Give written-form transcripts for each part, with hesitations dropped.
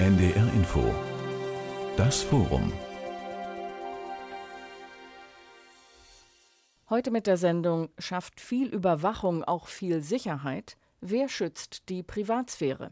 NDR Info. Das Forum. Heute mit der Sendung: Schafft viel Überwachung auch viel Sicherheit? Wer schützt die Privatsphäre?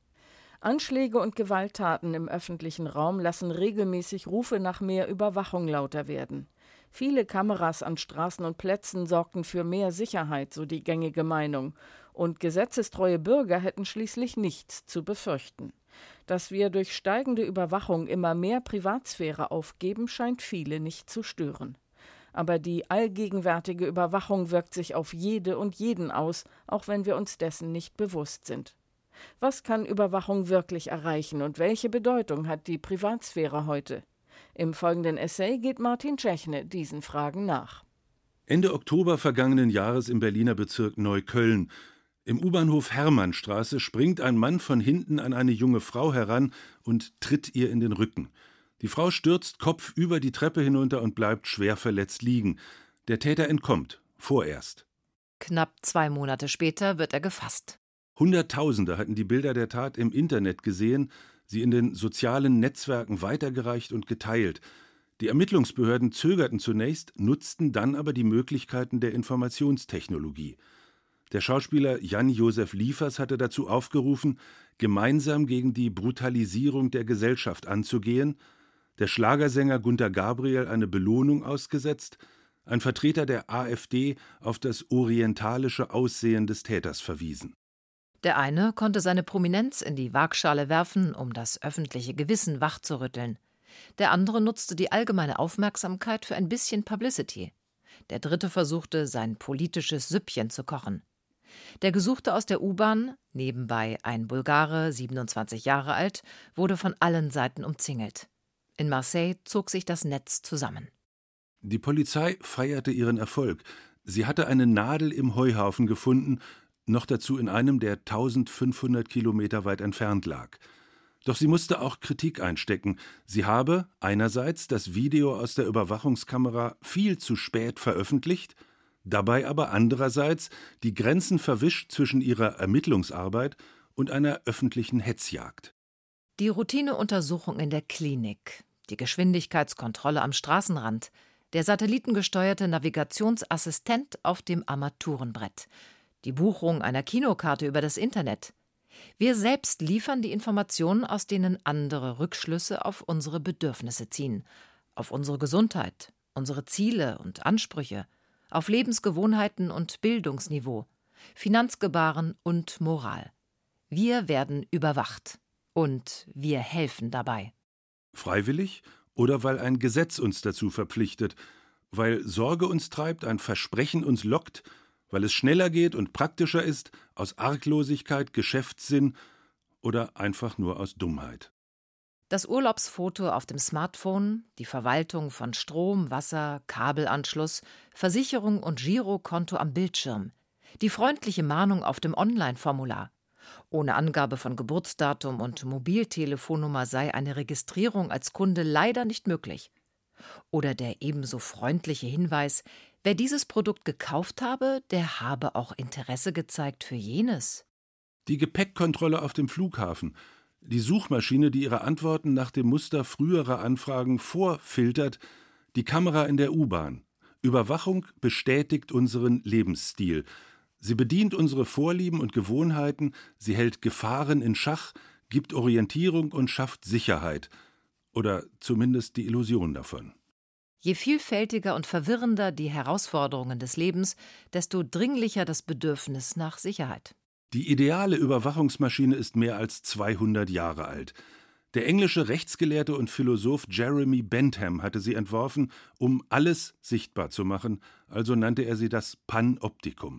Anschläge und Gewalttaten im öffentlichen Raum lassen regelmäßig Rufe nach mehr Überwachung lauter werden. Viele Kameras an Straßen und Plätzen sorgten für mehr Sicherheit, so die gängige Meinung. Und gesetzestreue Bürger hätten schließlich nichts zu befürchten. Dass wir durch steigende Überwachung immer mehr Privatsphäre aufgeben, scheint viele nicht zu stören. Aber die allgegenwärtige Überwachung wirkt sich auf jede und jeden aus, auch wenn wir uns dessen nicht bewusst sind. Was kann Überwachung wirklich erreichen und welche Bedeutung hat die Privatsphäre heute? Im folgenden Essay geht Martin Tschechne diesen Fragen nach. Ende Oktober vergangenen Jahres im Berliner Bezirk Neukölln. Im U-Bahnhof Hermannstraße springt ein Mann von hinten an eine junge Frau heran und tritt ihr in den Rücken. Die Frau stürzt kopfüber die Treppe hinunter und bleibt schwer verletzt liegen. Der Täter entkommt, vorerst. Knapp 2 Monate später wird er gefasst. Hunderttausende hatten die Bilder der Tat im Internet gesehen, sie in den sozialen Netzwerken weitergereicht und geteilt. Die Ermittlungsbehörden zögerten zunächst, nutzten dann aber die Möglichkeiten der Informationstechnologie. Der Schauspieler Jan-Josef Liefers hatte dazu aufgerufen, gemeinsam gegen die Brutalisierung der Gesellschaft anzugehen, der Schlagersänger Günter Gabriel eine Belohnung ausgesetzt, ein Vertreter der AfD auf das orientalische Aussehen des Täters verwiesen. Der eine konnte seine Prominenz in die Waagschale werfen, um das öffentliche Gewissen wachzurütteln. Der andere nutzte die allgemeine Aufmerksamkeit für ein bisschen Publicity. Der dritte versuchte, sein politisches Süppchen zu kochen. Der Gesuchte aus der U-Bahn, nebenbei ein Bulgare, 27 Jahre alt, wurde von allen Seiten umzingelt. In Marseille zog sich das Netz zusammen. Die Polizei feierte ihren Erfolg. Sie hatte eine Nadel im Heuhaufen gefunden, noch dazu in einem, der 1500 Kilometer weit entfernt lag. Doch sie musste auch Kritik einstecken. Sie habe einerseits das Video aus der Überwachungskamera viel zu spät veröffentlicht, dabei aber andererseits die Grenzen verwischt zwischen ihrer Ermittlungsarbeit und einer öffentlichen Hetzjagd. Die Routineuntersuchung in der Klinik, die Geschwindigkeitskontrolle am Straßenrand, der satellitengesteuerte Navigationsassistent auf dem Armaturenbrett, die Buchung einer Kinokarte über das Internet. Wir selbst liefern die Informationen, aus denen andere Rückschlüsse auf unsere Bedürfnisse ziehen, auf unsere Gesundheit, unsere Ziele und Ansprüche, auf Lebensgewohnheiten und Bildungsniveau, Finanzgebaren und Moral. Wir werden überwacht und wir helfen dabei. Freiwillig oder weil ein Gesetz uns dazu verpflichtet, weil Sorge uns treibt, ein Versprechen uns lockt, weil es schneller geht und praktischer ist, aus Arglosigkeit, Geschäftssinn oder einfach nur aus Dummheit. Das Urlaubsfoto auf dem Smartphone, die Verwaltung von Strom, Wasser, Kabelanschluss, Versicherung und Girokonto am Bildschirm, die freundliche Mahnung auf dem Online-Formular. Ohne Angabe von Geburtsdatum und Mobiltelefonnummer sei eine Registrierung als Kunde leider nicht möglich. Oder der ebenso freundliche Hinweis: Wer dieses Produkt gekauft habe, der habe auch Interesse gezeigt für jenes. Die Gepäckkontrolle auf dem Flughafen, die Suchmaschine, die ihre Antworten nach dem Muster früherer Anfragen vorfiltert, die Kamera in der U-Bahn. Überwachung bestätigt unseren Lebensstil. Sie bedient unsere Vorlieben und Gewohnheiten, sie hält Gefahren in Schach, gibt Orientierung und schafft Sicherheit. Oder zumindest die Illusion davon. Je vielfältiger und verwirrender die Herausforderungen des Lebens, desto dringlicher das Bedürfnis nach Sicherheit. Die ideale Überwachungsmaschine ist mehr als 200 Jahre alt. Der englische Rechtsgelehrte und Philosoph Jeremy Bentham hatte sie entworfen, um alles sichtbar zu machen, also nannte er sie das Panoptikum.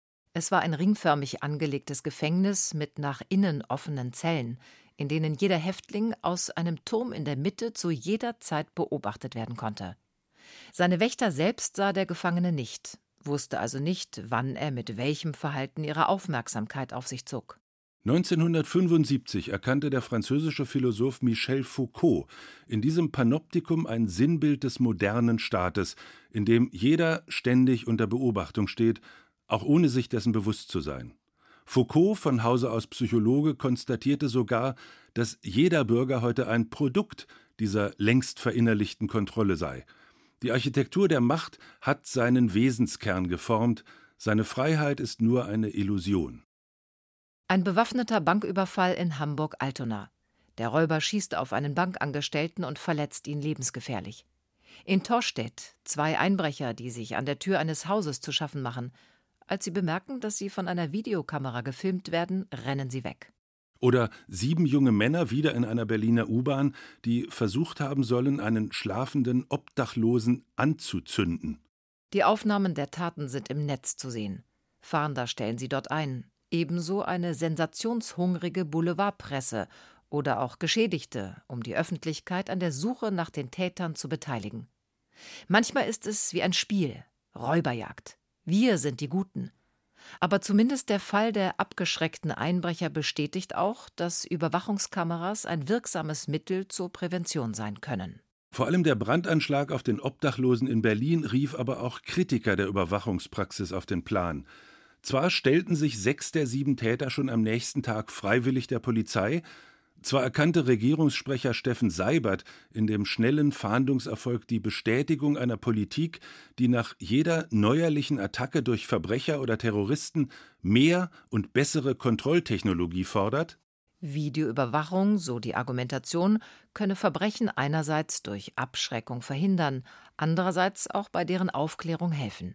Es war ein ringförmig angelegtes Gefängnis mit nach innen offenen Zellen, in denen jeder Häftling aus einem Turm in der Mitte zu jeder Zeit beobachtet werden konnte. Seine Wächter selbst sah der Gefangene nicht, wusste also nicht, wann er mit welchem Verhalten ihre Aufmerksamkeit auf sich zog. 1975 erkannte der französische Philosoph Michel Foucault in diesem Panoptikum ein Sinnbild des modernen Staates, in dem jeder ständig unter Beobachtung steht, auch ohne sich dessen bewusst zu sein. Foucault, von Hause aus Psychologe, konstatierte sogar, dass jeder Bürger heute ein Produkt dieser längst verinnerlichten Kontrolle sei. Die Architektur der Macht hat seinen Wesenskern geformt, seine Freiheit ist nur eine Illusion. Ein bewaffneter Banküberfall in Hamburg-Altona. Der Räuber schießt auf einen Bankangestellten und verletzt ihn lebensgefährlich. In Torstedt 2 Einbrecher, die sich an der Tür eines Hauses zu schaffen machen. Als sie bemerken, dass sie von einer Videokamera gefilmt werden, rennen sie weg. Oder 7 junge Männer wieder in einer Berliner U-Bahn, die versucht haben sollen, einen schlafenden Obdachlosen anzuzünden. Die Aufnahmen der Taten sind im Netz zu sehen. Fahnder stellen sie dort ein. Ebenso eine sensationshungrige Boulevardpresse oder auch Geschädigte, um die Öffentlichkeit an der Suche nach den Tätern zu beteiligen. Manchmal ist es wie ein Spiel, Räuberjagd. Wir sind die Guten. Aber zumindest der Fall der abgeschreckten Einbrecher bestätigt auch, dass Überwachungskameras ein wirksames Mittel zur Prävention sein können. Vor allem der Brandanschlag auf den Obdachlosen in Berlin rief aber auch Kritiker der Überwachungspraxis auf den Plan. Zwar stellten sich 6 der 7 Täter schon am nächsten Tag freiwillig der Polizei, zwar erkannte Regierungssprecher Steffen Seibert in dem schnellen Fahndungserfolg die Bestätigung einer Politik, die nach jeder neuerlichen Attacke durch Verbrecher oder Terroristen mehr und bessere Kontrolltechnologie fordert. Videoüberwachung, so die Argumentation, könne Verbrechen einerseits durch Abschreckung verhindern, andererseits auch bei deren Aufklärung helfen.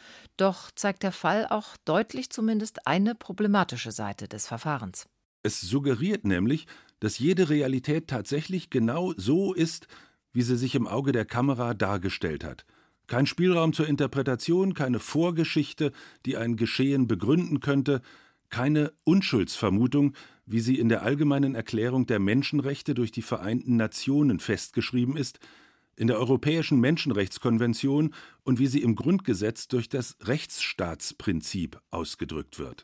Doch zeigt der Fall auch deutlich zumindest eine problematische Seite des Verfahrens. Es suggeriert nämlich, dass jede Realität tatsächlich genau so ist, wie sie sich im Auge der Kamera dargestellt hat. Kein Spielraum zur Interpretation, keine Vorgeschichte, die ein Geschehen begründen könnte, keine Unschuldsvermutung, wie sie in der Allgemeinen Erklärung der Menschenrechte durch die Vereinten Nationen festgeschrieben ist, in der Europäischen Menschenrechtskonvention und wie sie im Grundgesetz durch das Rechtsstaatsprinzip ausgedrückt wird.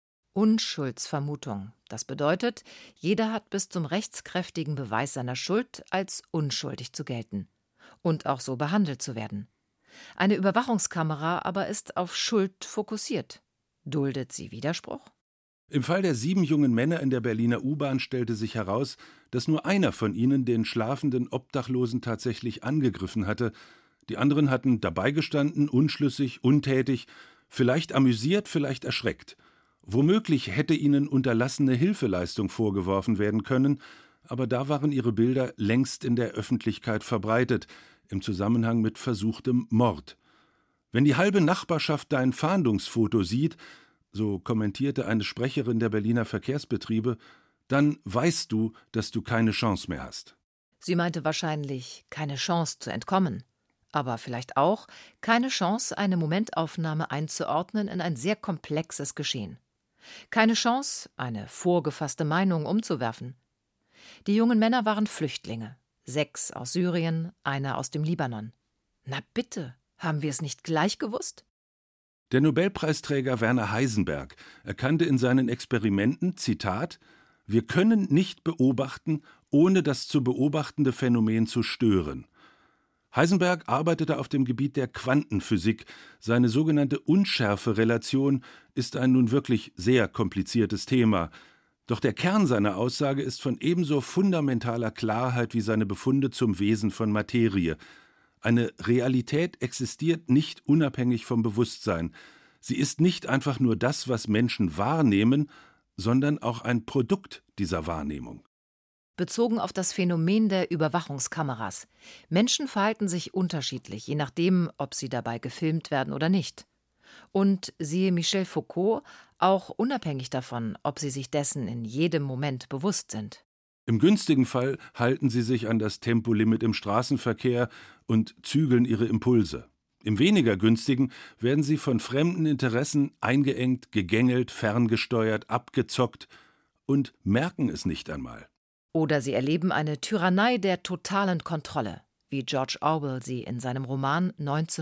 Unschuldsvermutung. Das bedeutet, jeder hat bis zum rechtskräftigen Beweis seiner Schuld als unschuldig zu gelten und auch so behandelt zu werden. Eine Überwachungskamera aber ist auf Schuld fokussiert. Duldet sie Widerspruch? Im Fall der 7 jungen Männer in der Berliner U-Bahn stellte sich heraus, dass nur einer von ihnen den schlafenden Obdachlosen tatsächlich angegriffen hatte. Die anderen hatten dabei gestanden, unschlüssig, untätig, vielleicht amüsiert, vielleicht erschreckt. Womöglich hätte ihnen unterlassene Hilfeleistung vorgeworfen werden können, aber da waren ihre Bilder längst in der Öffentlichkeit verbreitet, im Zusammenhang mit versuchtem Mord. Wenn die halbe Nachbarschaft dein Fahndungsfoto sieht, so kommentierte eine Sprecherin der Berliner Verkehrsbetriebe, dann weißt du, dass du keine Chance mehr hast. Sie meinte wahrscheinlich keine Chance zu entkommen, aber vielleicht auch keine Chance, eine Momentaufnahme einzuordnen in ein sehr komplexes Geschehen. Keine Chance, eine vorgefasste Meinung umzuwerfen. Die jungen Männer waren Flüchtlinge. 6 aus Syrien, einer aus dem Libanon. Na bitte, haben wir es nicht gleich gewusst? Der Nobelpreisträger Werner Heisenberg erkannte in seinen Experimenten, Zitat, wir können nicht beobachten, ohne das zu beobachtende Phänomen zu stören. Heisenberg arbeitete auf dem Gebiet der Quantenphysik. Seine sogenannte Unschärferelation ist ein nun wirklich sehr kompliziertes Thema. Doch der Kern seiner Aussage ist von ebenso fundamentaler Klarheit wie seine Befunde zum Wesen von Materie. Eine Realität existiert nicht unabhängig vom Bewusstsein. Sie ist nicht einfach nur das, was Menschen wahrnehmen, sondern auch ein Produkt dieser Wahrnehmung. Bezogen auf das Phänomen der Überwachungskameras. Menschen verhalten sich unterschiedlich, je nachdem, ob sie dabei gefilmt werden oder nicht. Und siehe Michel Foucault, auch unabhängig davon, ob sie sich dessen in jedem Moment bewusst sind. Im günstigen Fall halten sie sich an das Tempolimit im Straßenverkehr und zügeln ihre Impulse. Im weniger günstigen werden sie von fremden Interessen eingeengt, gegängelt, ferngesteuert, abgezockt und merken es nicht einmal. Oder sie erleben eine Tyrannei der totalen Kontrolle, wie George Orwell sie in seinem Roman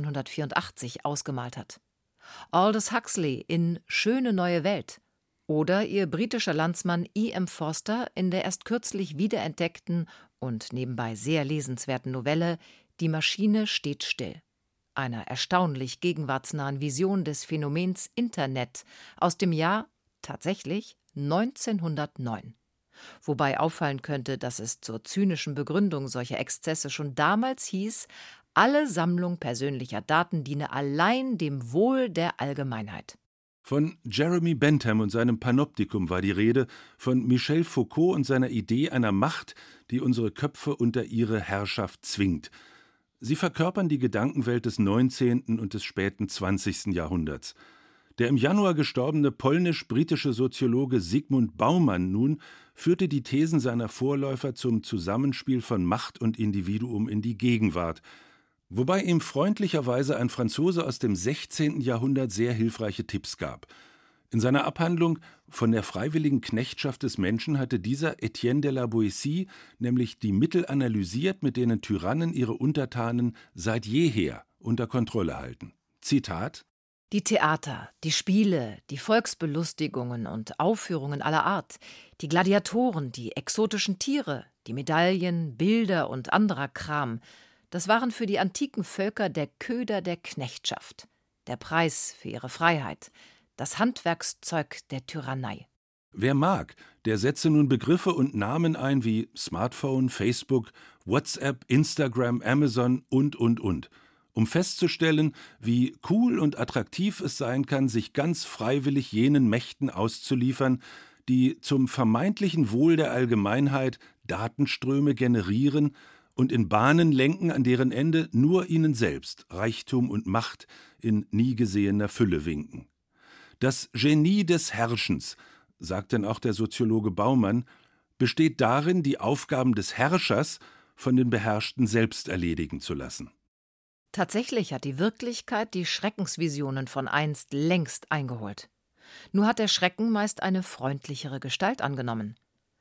1984 ausgemalt hat. Aldous Huxley in »Schöne neue Welt« oder ihr britischer Landsmann E.M. Forster in der erst kürzlich wiederentdeckten und nebenbei sehr lesenswerten Novelle »Die Maschine steht still«, einer erstaunlich gegenwartsnahen Vision des Phänomens Internet aus dem Jahr Tatsächlich 1909. Wobei auffallen könnte, dass es zur zynischen Begründung solcher Exzesse schon damals hieß, alle Sammlung persönlicher Daten diene allein dem Wohl der Allgemeinheit. Von Jeremy Bentham und seinem Panoptikum war die Rede, von Michel Foucault und seiner Idee einer Macht, die unsere Köpfe unter ihre Herrschaft zwingt. Sie verkörpern die Gedankenwelt des 19. und des späten 20. Jahrhunderts. Der im Januar gestorbene polnisch-britische Soziologe Zygmunt Bauman nun führte die Thesen seiner Vorläufer zum Zusammenspiel von Macht und Individuum in die Gegenwart, wobei ihm freundlicherweise ein Franzose aus dem 16. Jahrhundert sehr hilfreiche Tipps gab. In seiner Abhandlung von der freiwilligen Knechtschaft des Menschen hatte dieser Etienne de la Boétie nämlich die Mittel analysiert, mit denen Tyrannen ihre Untertanen seit jeher unter Kontrolle halten. Zitat: Die Theater, die Spiele, die Volksbelustigungen und Aufführungen aller Art, die Gladiatoren, die exotischen Tiere, die Medaillen, Bilder und anderer Kram, das waren für die antiken Völker der Köder der Knechtschaft, der Preis für ihre Freiheit, das Handwerkszeug der Tyrannei. Wer mag, der setze nun Begriffe und Namen ein wie Smartphone, Facebook, WhatsApp, Instagram, Amazon und. Um festzustellen, wie cool und attraktiv es sein kann, sich ganz freiwillig jenen Mächten auszuliefern, die zum vermeintlichen Wohl der Allgemeinheit Datenströme generieren und in Bahnen lenken, an deren Ende nur ihnen selbst Reichtum und Macht in nie gesehener Fülle winken. Das Genie des Herrschens, sagt denn auch der Soziologe Baumann, besteht darin, die Aufgaben des Herrschers von den Beherrschten selbst erledigen zu lassen. Tatsächlich hat die Wirklichkeit die Schreckensvisionen von einst längst eingeholt. Nur hat der Schrecken meist eine freundlichere Gestalt angenommen.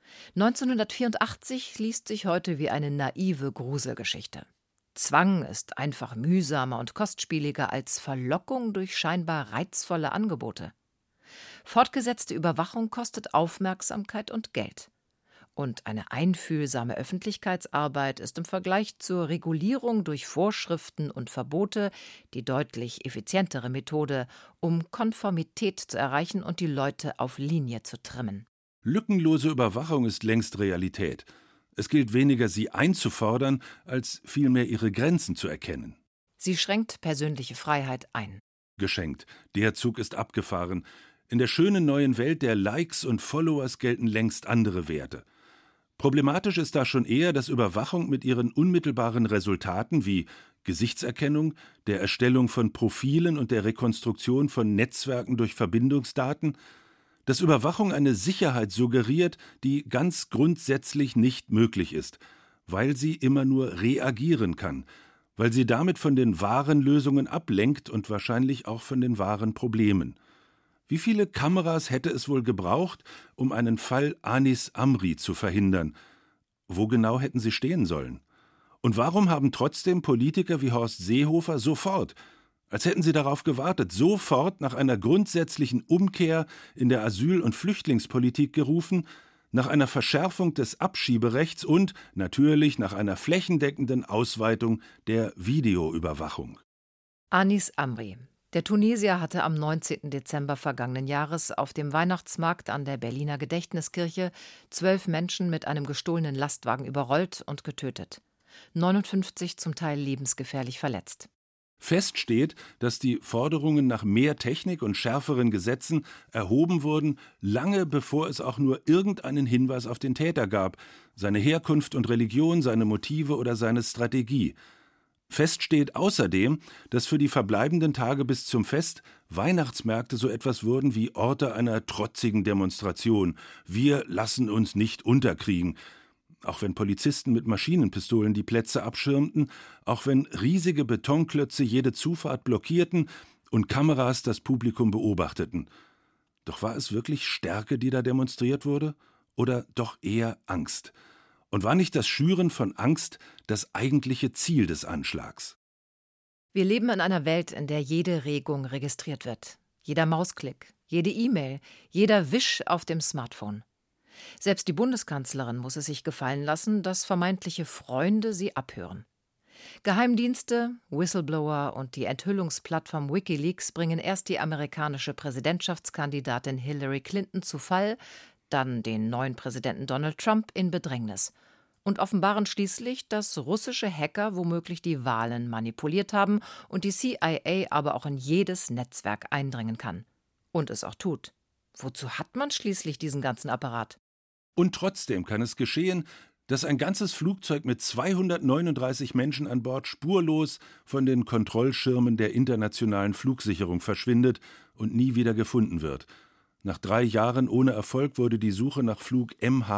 1984 liest sich heute wie eine naive Gruselgeschichte. Zwang ist einfach mühsamer und kostspieliger als Verlockung durch scheinbar reizvolle Angebote. Fortgesetzte Überwachung kostet Aufmerksamkeit und Geld. Und eine einfühlsame Öffentlichkeitsarbeit ist im Vergleich zur Regulierung durch Vorschriften und Verbote die deutlich effizientere Methode, um Konformität zu erreichen und die Leute auf Linie zu trimmen. Lückenlose Überwachung ist längst Realität. Es gilt weniger, sie einzufordern, als vielmehr ihre Grenzen zu erkennen. Sie schränkt persönliche Freiheit ein. Geschenkt. Der Zug ist abgefahren. In der schönen neuen Welt der Likes und Followers gelten längst andere Werte. Problematisch ist da schon eher, dass Überwachung mit ihren unmittelbaren Resultaten wie Gesichtserkennung, der Erstellung von Profilen und der Rekonstruktion von Netzwerken durch Verbindungsdaten, dass Überwachung eine Sicherheit suggeriert, die ganz grundsätzlich nicht möglich ist, weil sie immer nur reagieren kann, weil sie damit von den wahren Lösungen ablenkt und wahrscheinlich auch von den wahren Problemen. Wie viele Kameras hätte es wohl gebraucht, um einen Fall Anis Amri zu verhindern? Wo genau hätten sie stehen sollen? Und warum haben trotzdem Politiker wie Horst Seehofer sofort, als hätten sie darauf gewartet, sofort nach einer grundsätzlichen Umkehr in der Asyl- und Flüchtlingspolitik gerufen, nach einer Verschärfung des Abschieberechts und natürlich nach einer flächendeckenden Ausweitung der Videoüberwachung? Anis Amri. Der Tunesier hatte am 19. Dezember vergangenen Jahres auf dem Weihnachtsmarkt an der Berliner Gedächtniskirche 12 Menschen mit einem gestohlenen Lastwagen überrollt und getötet. 59 zum Teil lebensgefährlich verletzt. Fest steht, dass die Forderungen nach mehr Technik und schärferen Gesetzen erhoben wurden, lange bevor es auch nur irgendeinen Hinweis auf den Täter gab, seine Herkunft und Religion, seine Motive oder seine Strategie. Fest steht außerdem, dass für die verbleibenden Tage bis zum Fest Weihnachtsmärkte so etwas wurden wie Orte einer trotzigen Demonstration. Wir lassen uns nicht unterkriegen. Auch wenn Polizisten mit Maschinenpistolen die Plätze abschirmten, auch wenn riesige Betonklötze jede Zufahrt blockierten und Kameras das Publikum beobachteten. Doch war es wirklich Stärke, die da demonstriert wurde? Oder doch eher Angst? Und war nicht das Schüren von Angst das eigentliche Ziel des Anschlags? Wir leben in einer Welt, in der jede Regung registriert wird. Jeder Mausklick, jede E-Mail, jeder Wisch auf dem Smartphone. Selbst die Bundeskanzlerin muss es sich gefallen lassen, dass vermeintliche Freunde sie abhören. Geheimdienste, Whistleblower und die Enthüllungsplattform WikiLeaks bringen erst die amerikanische Präsidentschaftskandidatin Hillary Clinton zu Fall, dann den neuen Präsidenten Donald Trump in Bedrängnis und offenbaren schließlich, dass russische Hacker womöglich die Wahlen manipuliert haben und die CIA aber auch in jedes Netzwerk eindringen kann. Und es auch tut. Wozu hat man schließlich diesen ganzen Apparat? Und trotzdem kann es geschehen, dass ein ganzes Flugzeug mit 239 Menschen an Bord spurlos von den Kontrollschirmen der internationalen Flugsicherung verschwindet und nie wieder gefunden wird. Nach 3 Jahren ohne Erfolg wurde die Suche nach Flug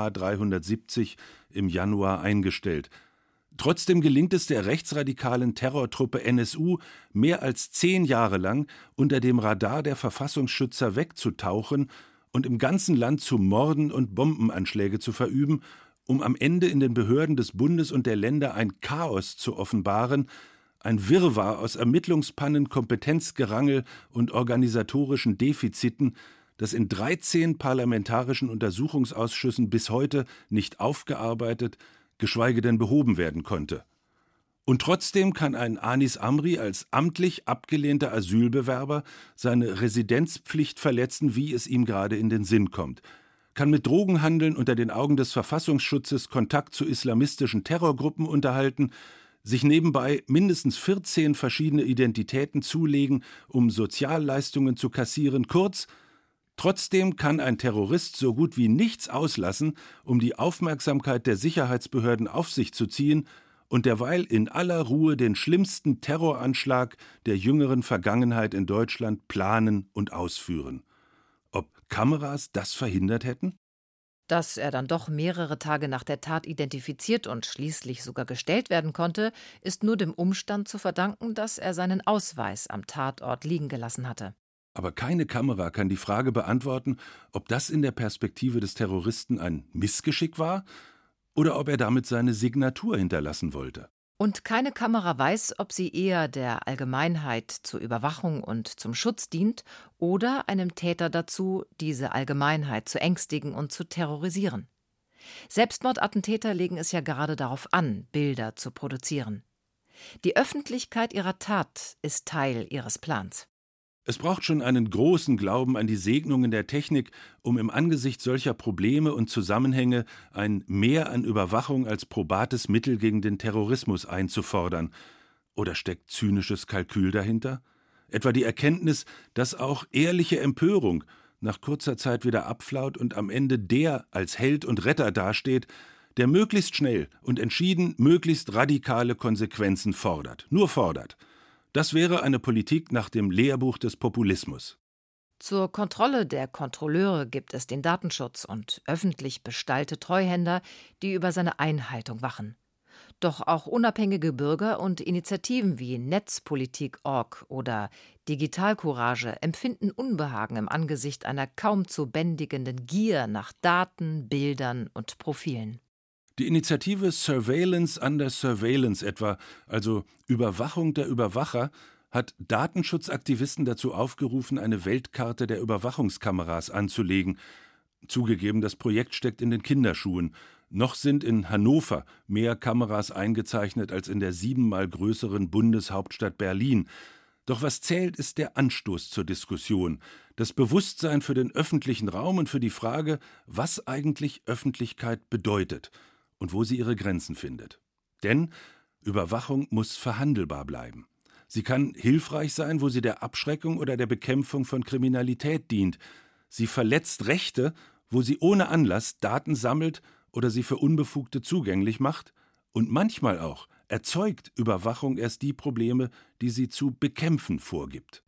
MH370 im Januar eingestellt. Trotzdem gelingt es der rechtsradikalen Terrortruppe NSU, mehr als 10 Jahre lang unter dem Radar der Verfassungsschützer wegzutauchen und im ganzen Land zu Morden und Bombenanschläge zu verüben, um am Ende in den Behörden des Bundes und der Länder ein Chaos zu offenbaren, ein Wirrwarr aus Ermittlungspannen, Kompetenzgerangel und organisatorischen Defiziten, das in 13 parlamentarischen Untersuchungsausschüssen bis heute nicht aufgearbeitet, geschweige denn behoben werden konnte. Und trotzdem kann ein Anis Amri als amtlich abgelehnter Asylbewerber seine Residenzpflicht verletzen, wie es ihm gerade in den Sinn kommt, kann mit Drogenhandeln unter den Augen des Verfassungsschutzes Kontakt zu islamistischen Terrorgruppen unterhalten, sich nebenbei mindestens 14 verschiedene Identitäten zulegen, um Sozialleistungen zu kassieren. Kurz, trotzdem kann ein Terrorist so gut wie nichts auslassen, um die Aufmerksamkeit der Sicherheitsbehörden auf sich zu ziehen und derweil in aller Ruhe den schlimmsten Terroranschlag der jüngeren Vergangenheit in Deutschland planen und ausführen. Ob Kameras das verhindert hätten? Dass er dann doch mehrere Tage nach der Tat identifiziert und schließlich sogar gestellt werden konnte, ist nur dem Umstand zu verdanken, dass er seinen Ausweis am Tatort liegen gelassen hatte. Aber keine Kamera kann die Frage beantworten, ob das in der Perspektive des Terroristen ein Missgeschick war oder ob er damit seine Signatur hinterlassen wollte. Und keine Kamera weiß, ob sie eher der Allgemeinheit zur Überwachung und zum Schutz dient oder einem Täter dazu, diese Allgemeinheit zu ängstigen und zu terrorisieren. Selbstmordattentäter legen es ja gerade darauf an, Bilder zu produzieren. Die Öffentlichkeit ihrer Tat ist Teil ihres Plans. Es braucht schon einen großen Glauben an die Segnungen der Technik, um im Angesicht solcher Probleme und Zusammenhänge ein Mehr an Überwachung als probates Mittel gegen den Terrorismus einzufordern. Oder steckt zynisches Kalkül dahinter? Etwa die Erkenntnis, dass auch ehrliche Empörung nach kurzer Zeit wieder abflaut und am Ende der als Held und Retter dasteht, der möglichst schnell und entschieden möglichst radikale Konsequenzen fordert. Nur fordert. Das wäre eine Politik nach dem Lehrbuch des Populismus. Zur Kontrolle der Kontrolleure gibt es den Datenschutz und öffentlich bestallte Treuhänder, die über seine Einhaltung wachen. Doch auch unabhängige Bürger und Initiativen wie Netzpolitik.org oder Digitalcourage empfinden Unbehagen im Angesicht einer kaum zu bändigenden Gier nach Daten, Bildern und Profilen. Die Initiative Surveillance under Surveillance etwa, also Überwachung der Überwacher, hat Datenschutzaktivisten dazu aufgerufen, eine Weltkarte der Überwachungskameras anzulegen. Zugegeben, das Projekt steckt in den Kinderschuhen. Noch sind in Hannover mehr Kameras eingezeichnet als in der 7-mal größeren Bundeshauptstadt Berlin. Doch was zählt, ist der Anstoß zur Diskussion, das Bewusstsein für den öffentlichen Raum und für die Frage, was eigentlich Öffentlichkeit bedeutet und wo sie ihre Grenzen findet. Denn Überwachung muss verhandelbar bleiben. Sie kann hilfreich sein, wo sie der Abschreckung oder der Bekämpfung von Kriminalität dient. Sie verletzt Rechte, wo sie ohne Anlass Daten sammelt oder sie für Unbefugte zugänglich macht. Und manchmal auch erzeugt Überwachung erst die Probleme, die sie zu bekämpfen vorgibt.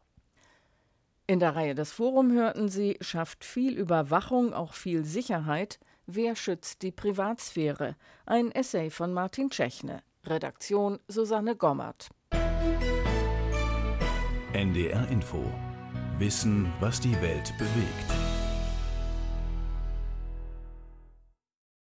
In der Reihe Das Forum hörten Sie, schafft viel Überwachung auch viel Sicherheit? Wer schützt die Privatsphäre? Ein Essay von Martin Tschechne. Redaktion Susanne Gommert. NDR Info. Wissen, was die Welt bewegt.